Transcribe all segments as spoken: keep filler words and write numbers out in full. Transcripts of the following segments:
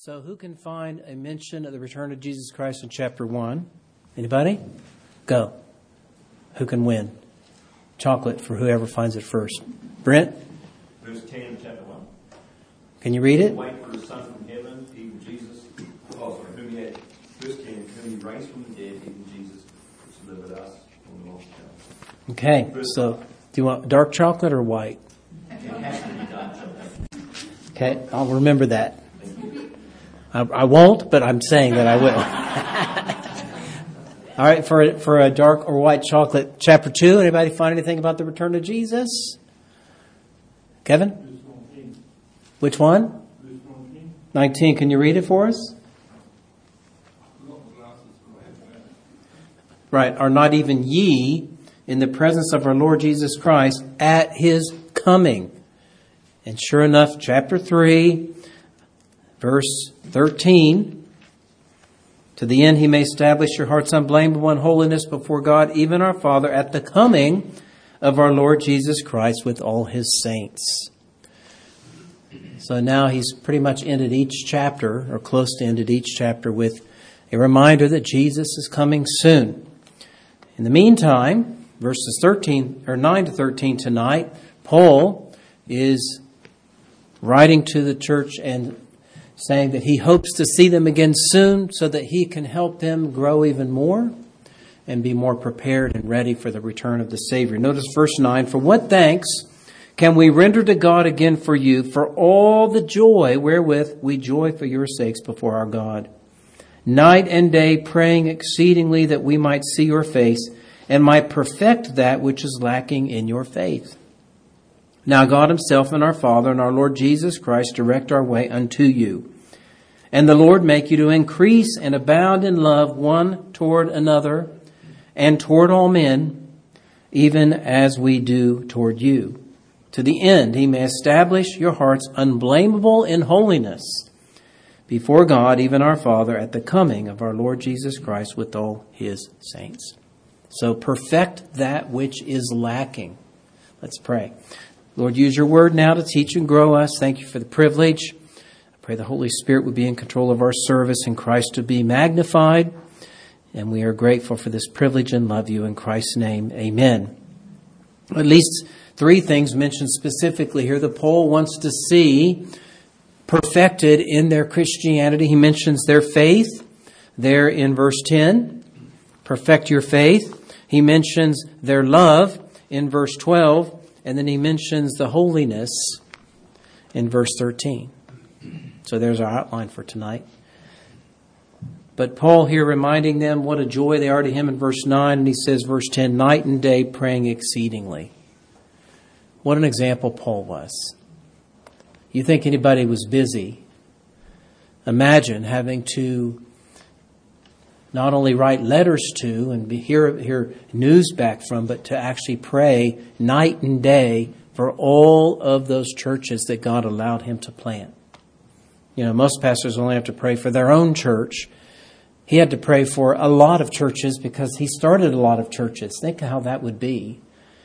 So who can find a mention of the return of Jesus Christ in chapter one? Anybody? Go. Who can win? Chocolate for whoever finds it first. Brent? Verse ten of chapter one. Can you read it? Wait for his Son from heaven, even Jesus. Oh, sorry, whom he had, verse ten, whom he raised from the dead, even Jesus, which delivered us from the lost house. Okay, so do you want dark chocolate or white? It has to be dark chocolate. Okay, I'll remember that. I, I won't, but I'm saying that I will. All right, for for a dark or white chocolate, chapter two. Anybody find anything about the return of Jesus? Kevin? Which one? nineteen. Can you read it for us? Right. Are not even ye in the presence of our Lord Jesus Christ at his coming? And sure enough, chapter three, verse thirteen. To the end he may establish your hearts unblameable in holiness before God, even our Father, at the coming of our Lord Jesus Christ with all his saints. So now he's pretty much ended each chapter, or close to ended each chapter, with a reminder that Jesus is coming soon. In the meantime, verses thirteen or nine to thirteen tonight, Paul is writing to the church and saying that he hopes to see them again soon so that he can help them grow even more and be more prepared and ready for the return of the Savior. Notice verse nine, for what thanks can we render to God again for you, for all the joy wherewith we joy for your sakes before our God, night and day praying exceedingly that we might see your face and might perfect that which is lacking in your faith. Now God himself and our Father and our Lord Jesus Christ direct our way unto you. And the Lord make you to increase and abound in love one toward another and toward all men, even as we do toward you. To the end he may establish your hearts unblameable in holiness before God, even our Father, at the coming of our Lord Jesus Christ with all his saints. So perfect that which is lacking. Let's pray. Lord, use your word now to teach and grow us. Thank you for the privilege. I pray the Holy Spirit would be in control of our service and Christ to be magnified. And we are grateful for this privilege and love you in Christ's name. Amen. At least three things mentioned specifically here that Paul wants to see perfected in their Christianity. He mentions their faith there in verse ten. Perfect your faith. He mentions their love in verse twelve. And then he mentions the holiness in verse thirteen. So there's our outline for tonight. But Paul here reminding them what a joy they are to him in verse nine. And he says, verse ten, night and day praying exceedingly. What an example Paul was. You think anybody was busy? Imagine having to not only write letters to and be hear, hear news back from, but to actually pray night and day for all of those churches that God allowed him to plant. You know, most pastors only have to pray for their own church. He had to pray for a lot of churches because he started a lot of churches. Think how that would be.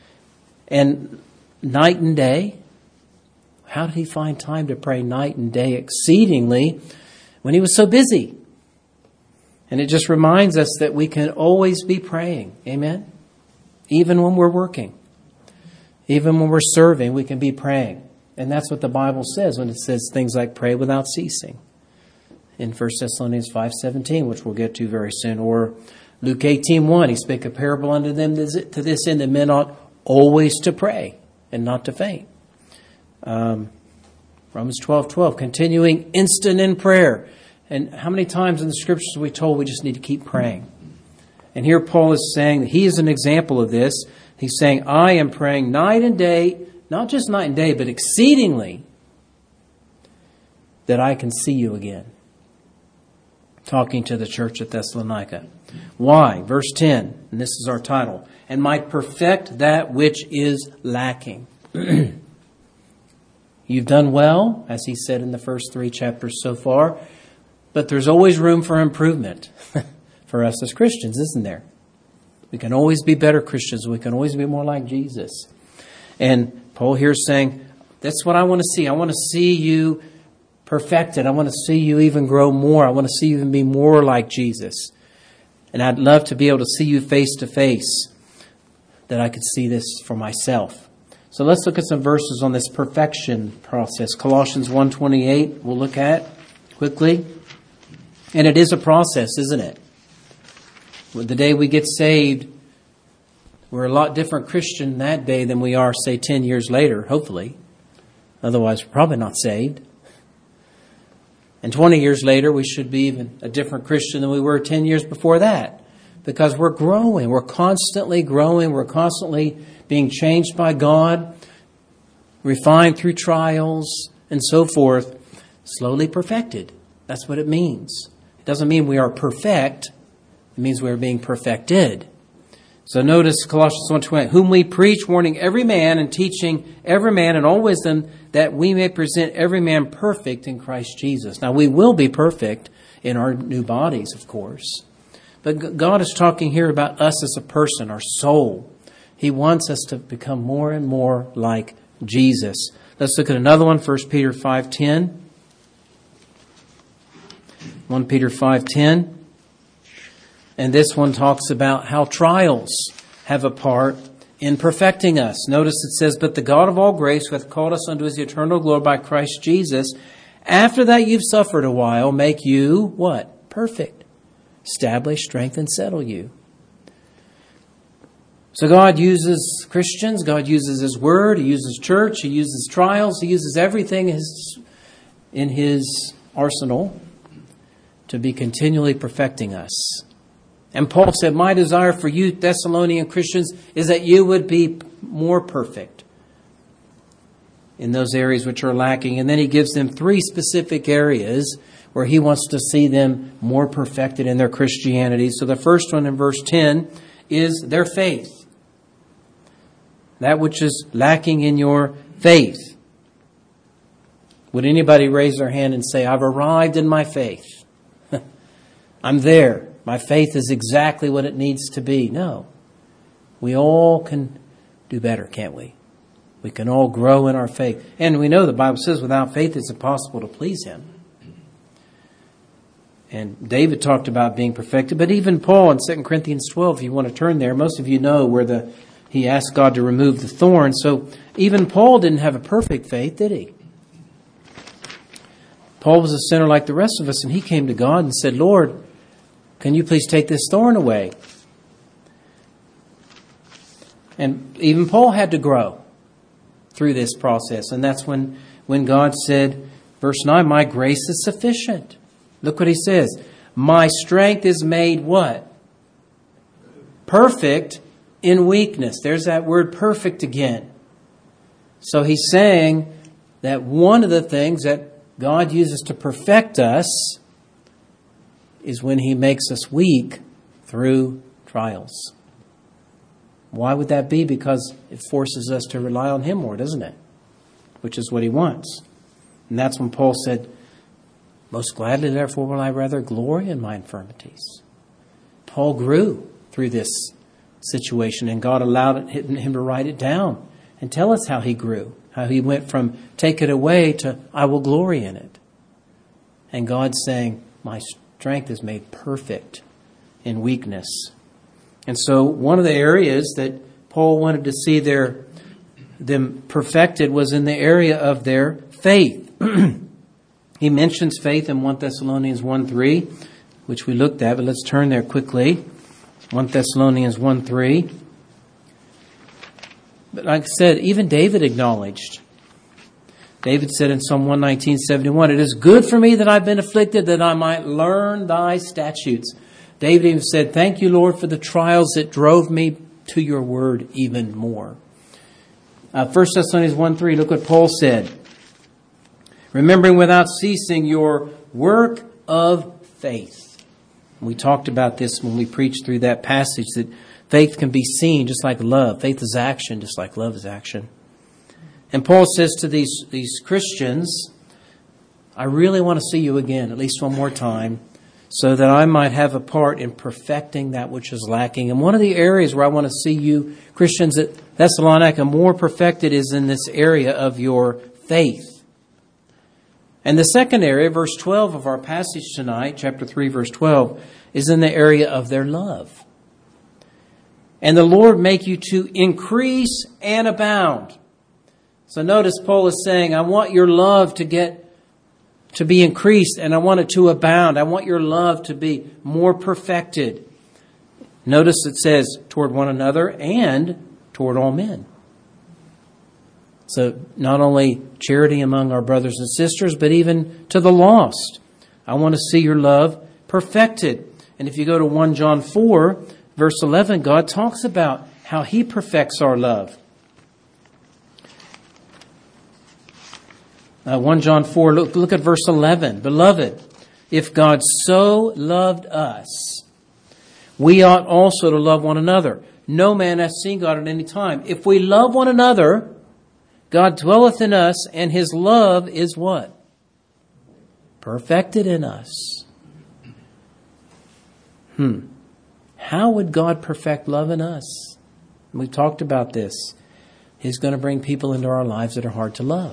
And night and day, how did he find time to pray night and day exceedingly when he was so busy? And it just reminds us that we can always be praying. Amen? Even when we're working. Even when we're serving, we can be praying. And that's what the Bible says when it says things like pray without ceasing. In First Thessalonians five seventeen, which we'll get to very soon. Or Luke eighteen one, he spake a parable unto them to this end, that men ought always to pray and not to faint. Um, Romans twelve twelve, continuing instant in prayer. And how many times in the scriptures are we told we just need to keep praying? And here Paul is saying that he is an example of this. He's saying, I am praying night and day, not just night and day, but exceedingly, that I can see you again. Talking to the church at Thessalonica. Why? Verse ten, and this is our title. And might perfect that which is lacking. You've done well, as he said in the first three chapters so far. But there's always room for improvement for us as Christians, isn't there? We can always be better Christians. We can always be more like Jesus. And Paul here is saying, that's what I want to see. I want to see you perfected. I want to see you even grow more. I want to see you even be more like Jesus. And I'd love to be able to see you face to face, that I could see this for myself. So let's look at some verses on this perfection process. Colossians one twenty-eight we'll look at quickly. And it is a process, isn't it? The day we get saved, we're a lot different Christian that day than we are, say, ten years later, hopefully. Otherwise, we're probably not saved. And twenty years later, we should be even a different Christian than we were ten years before that. Because we're growing. We're constantly growing. We're constantly being changed by God, refined through trials, and so forth. Slowly perfected. That's what it means. It doesn't mean we are perfect. It means we are being perfected. So notice Colossians one twenty, whom we preach, warning every man and teaching every man in all wisdom, that we may present every man perfect in Christ Jesus. Now, we will be perfect in our new bodies, of course. But God is talking here about us as a person, our soul. He wants us to become more and more like Jesus. Let's look at another one, First Peter five ten. First Peter five ten. And this one talks about how trials have a part in perfecting us. Notice it says, but the God of all grace, who hath called us unto his eternal glory by Christ Jesus, after that you've suffered a while, make you, what? Perfect. Establish, strengthen, settle you. So God uses Christians, God uses His Word, He uses church, He uses trials, He uses everything in His arsenal to be continually perfecting us. And Paul said, my desire for you, Thessalonian Christians, is that you would be more perfect in those areas which are lacking. And then he gives them three specific areas where he wants to see them more perfected in their Christianity. So the first one in verse ten is their faith. That which is lacking in your faith. Would anybody raise their hand and say, I've arrived in my faith? I'm there. My faith is exactly what it needs to be. No. We all can do better, can't we? We can all grow in our faith. And we know the Bible says without faith it's impossible to please Him. And David talked about being perfected. But even Paul in Second Corinthians twelve, if you want to turn there, most of you know where the he asked God to remove the thorn. So even Paul didn't have a perfect faith, did he? Paul was a sinner like the rest of us, and he came to God and said, Lord, can you please take this thorn away? And even Paul had to grow through this process. And that's when, when God said, verse nine, my grace is sufficient. Look what he says. My strength is made what? Perfect in weakness. There's that word perfect again. So he's saying that one of the things that God uses to perfect us is when He makes us weak through trials. Why would that be? Because it forces us to rely on Him more, doesn't it? Which is what He wants. And that's when Paul said, most gladly, therefore, will I rather glory in my infirmities. Paul grew through this situation, and God allowed him to write it down and tell us how he grew, how he went from take it away to I will glory in it. And God's saying, my strength is made perfect in weakness. And so one of the areas that Paul wanted to see their them perfected was in the area of their faith. He mentions faith in First Thessalonians one three, which we looked at, but let's turn there quickly. First Thessalonians one three. But like I said, even David acknowledged. David said in Psalm one nineteen seventy-one, it is good for me that I've been afflicted, that I might learn thy statutes. David even said, thank you, Lord, for the trials that drove me to your word even more. Uh, First Thessalonians one three, look what Paul said. Remembering without ceasing your work of faith. We talked about this when we preached through that passage, that faith can be seen just like love. Faith is action just like love is action. And Paul says to these, these Christians, I really want to see you again, at least one more time, so that I might have a part in perfecting that which is lacking. And one of the areas where I want to see you, Christians at Thessalonica, more perfected is in this area of your faith. And the second area, verse twelve of our passage tonight, chapter three, verse twelve, is in the area of their love. And the Lord make you to increase and abound. So notice Paul is saying, I want your love to get to be increased, and I want it to abound. I want your love to be more perfected. Notice it says toward one another and toward all men. So not only charity among our brothers and sisters, but even to the lost. I want to see your love perfected. And if you go to First John four, verse eleven, God talks about how He perfects our love. Uh, First John four, look, look at verse eleven. Beloved, if God so loved us, we ought also to love one another. No man hath seen God at any time. If we love one another, God dwelleth in us, and His love is what? Perfected in us. Hmm. How would God perfect love in us? We've talked about this. He's going to bring people into our lives that are hard to love.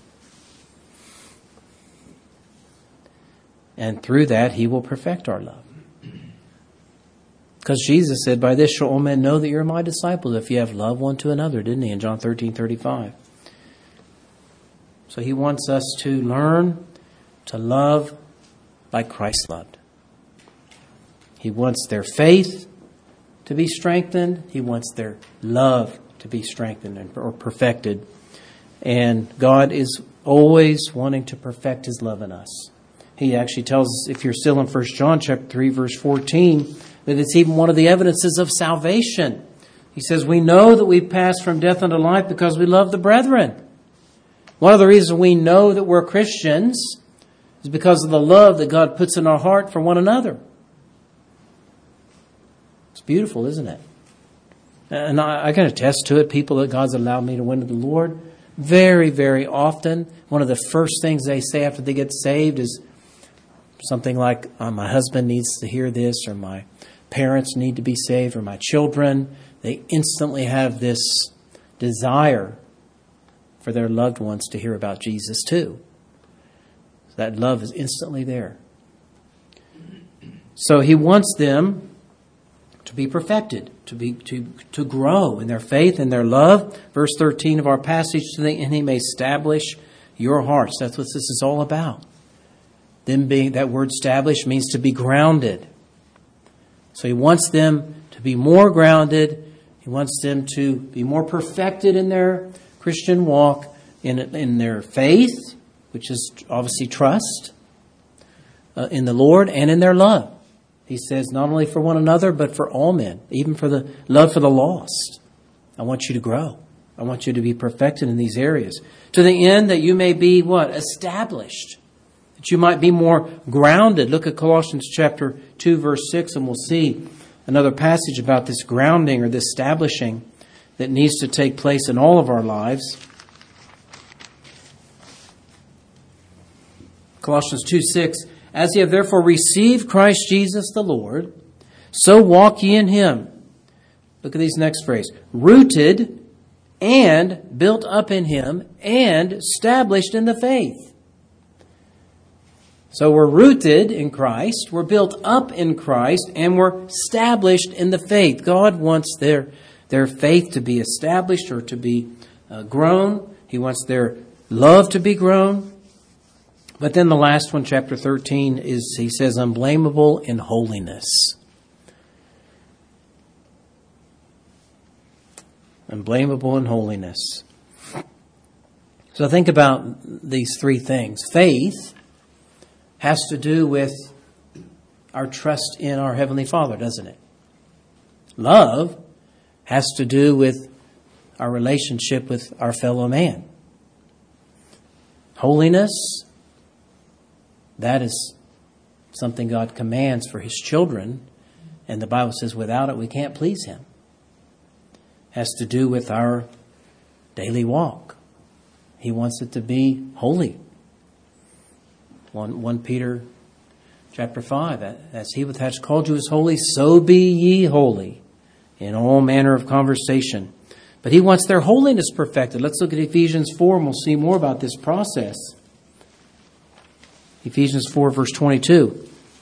And through that, He will perfect our love. Because Jesus said, by this shall all men know that you're my disciples, if you have love one to another, didn't He, in John thirteen thirty-five. So He wants us to learn to love like Christ loved. He wants their faith to be strengthened. He wants their love to be strengthened or perfected. And God is always wanting to perfect His love in us. He actually tells us, if you're still in First John chapter three, verse fourteen, that it's even one of the evidences of salvation. He says, we know that we've passed from death unto life because we love the brethren. One of the reasons we know that we're Christians is because of the love that God puts in our heart for one another. It's beautiful, isn't it? And I, I can attest to it. People that God's allowed me to win to the Lord, very, very often, one of the first things they say after they get saved is something like, oh, my husband needs to hear this, or my parents need to be saved, or my children. They instantly have this desire for their loved ones to hear about Jesus too. That love is instantly there. So He wants them to be perfected, to be to to grow in their faith and their love. Verse thirteen of our passage today, and He may establish your hearts. That's what this is all about. Them being, that word establish means to be grounded. So He wants them to be more grounded. He wants them to be more perfected in their Christian walk, in in their faith, which is obviously trust uh, in the Lord, and in their love. He says not only for one another, but for all men, even for the love for the lost. I want you to grow. I want you to be perfected in these areas, to the end that you may be what? Established. That you might be more grounded. Look at Colossians chapter two, verse six, and we'll see another passage about this grounding or this establishing that needs to take place in all of our lives. Colossians two six, as ye have therefore received Christ Jesus the Lord, so walk ye in Him. Look at these next phrase. Rooted and built up in Him and established in the faith. So we're rooted in Christ, we're built up in Christ, and we're established in the faith. God wants their, their faith to be established or to be uh, grown. He wants their love to be grown. But then the last one, chapter thirteen, is, he says, unblameable in holiness. Unblameable in holiness. So think about these three things. Faith has to do with our trust in our Heavenly Father, doesn't it? Love has to do with our relationship with our fellow man. Holiness, that is something God commands for His children, and the Bible says without it we can't please Him. Has to do with our daily walk. He wants it to be holy. One, First Peter chapter five, as He which hath called you is holy, so be ye holy in all manner of conversation. But He wants their holiness perfected. Let's look at Ephesians four and we'll see more about this process. Ephesians four, verse twenty-two.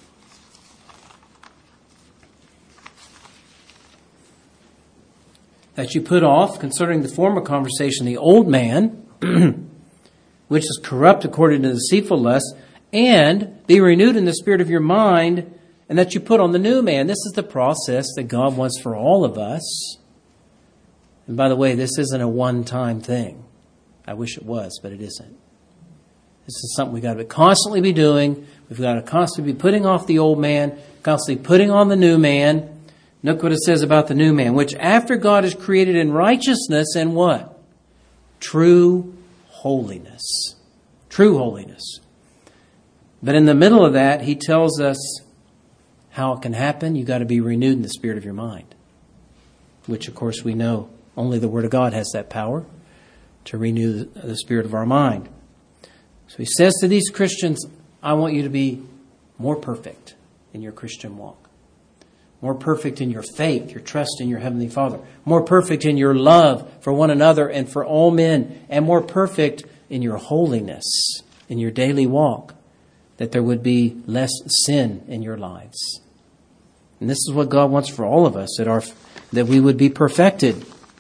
That you put off, concerning the former conversation, the old man, which is corrupt according to deceitful lust, and be renewed in the spirit of your mind, and that you put on the new man. This is the process that God wants for all of us. And by the way, this isn't a one-time thing. I wish it was, but it isn't. This is something we've got to constantly be doing. We've got to constantly be putting off the old man, constantly putting on the new man. Look what it says about the new man, which after God is created in righteousness and what? True holiness. True holiness. But in the middle of that, he tells us how it can happen. You've got to be renewed in the spirit of your mind, which, of course, we know only the Word of God has that power to renew the spirit of our mind. So he says to these Christians, I want you to be more perfect in your Christian walk. More perfect in your faith, your trust in your Heavenly Father. More perfect in your love for one another and for all men. And more perfect in your holiness, in your daily walk. That there would be less sin in your lives. And this is what God wants for all of us, that our that we would be perfected.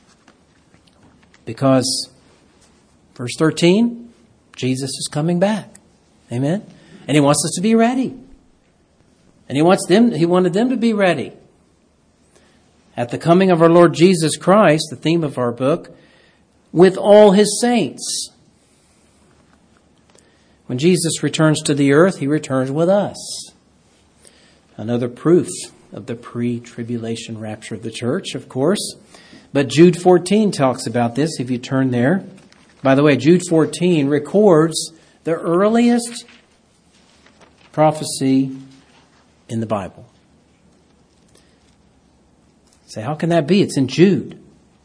Because, verse thirteen, Jesus is coming back. Amen? And He wants us to be ready. And he wants them, he wanted them to be ready. At the coming of our Lord Jesus Christ, the theme of our book, with all His saints. When Jesus returns to the earth, He returns with us. Another proof of the pre-tribulation rapture of the church, of course. But Jude fourteen talks about this, if you turn there. By the way, Jude fourteen records the earliest prophecy in the Bible. Say, how can that be? It's in Jude.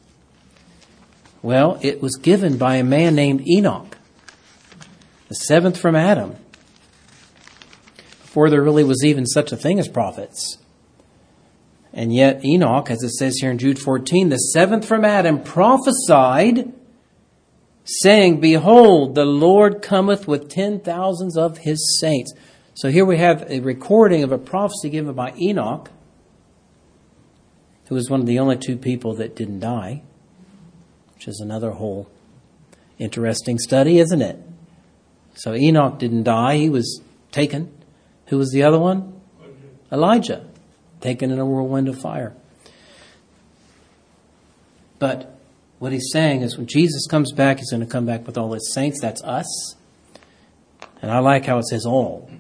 Well, it was given by a man named Enoch, the seventh from Adam, before there really was even such a thing as prophets. And yet Enoch, as it says here in Jude fourteen, the seventh from Adam prophesied, saying, behold, the Lord cometh with ten thousands of His saints. So here we have a recording of a prophecy given by Enoch, who was one of the only two people that didn't die, which is another whole interesting study, isn't it? So Enoch didn't die. He was taken. Who was the other one? Elijah, taken in a whirlwind of fire. But what he's saying is when Jesus comes back, He's going to come back with all His saints. That's us. And I like how it says all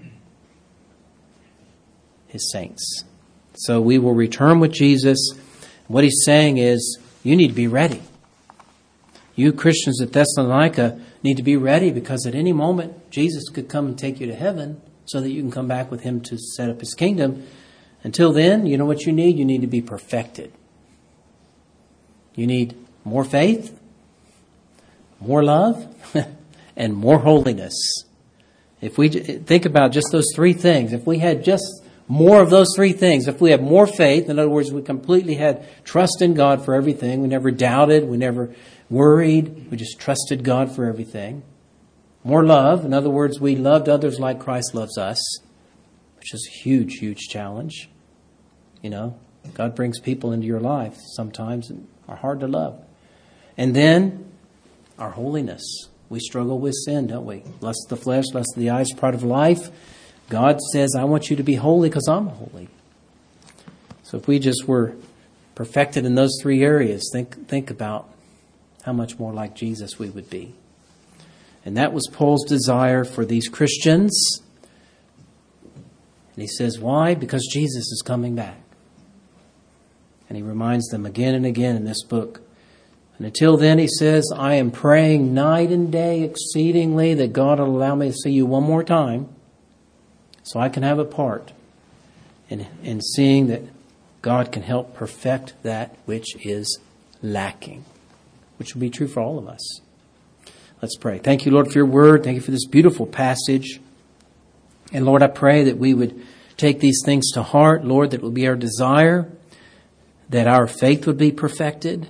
His saints. So we will return with Jesus. What He's saying is, you need to be ready. You Christians at Thessalonica need to be ready, because at any moment Jesus could come and take you to heaven so that you can come back with Him to set up His kingdom. Until then, you know what you need? You need to be perfected. You need more faith, more love, and more holiness. If we think about just those three things, if we had just more of those three things, if we have more faith, in other words, we completely had trust in God for everything, we never doubted, we never worried, we just trusted God for everything. More love, in other words, we loved others like Christ loves us, which is a huge, huge challenge. You know, God brings people into your life sometimes that are hard to love. And then our holiness. We struggle with sin, don't we? Lust of the flesh, lust of the eyes, pride of life. God says, I want you to be holy because I'm holy. So if we just were perfected in those three areas, think think about how much more like Jesus we would be. And that was Paul's desire for these Christians. And he says, why? Because Jesus is coming back. And he reminds them again and again in this book. And until then, he says, I am praying night and day exceedingly that God will allow me to see you one more time so I can have a part in, in seeing that God can help perfect that which is lacking, which will be true for all of us. Let's pray. Thank you, Lord, for your word. Thank you for this beautiful passage. And Lord, I pray that we would take these things to heart. Lord, that it will be our desire that our faith would be perfected.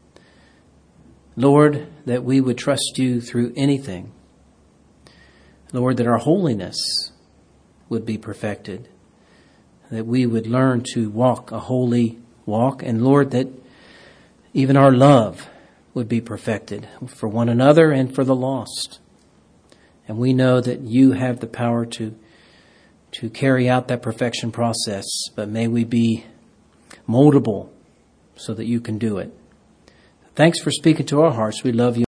Lord, that we would trust you through anything. Lord, that our holiness would be perfected, that we would learn to walk a holy walk, and Lord, that even our love would be perfected for one another and for the lost. And we know that you have the power to, to carry out that perfection process, but may we be moldable so that you can do it. Thanks for speaking to our hearts. We love you.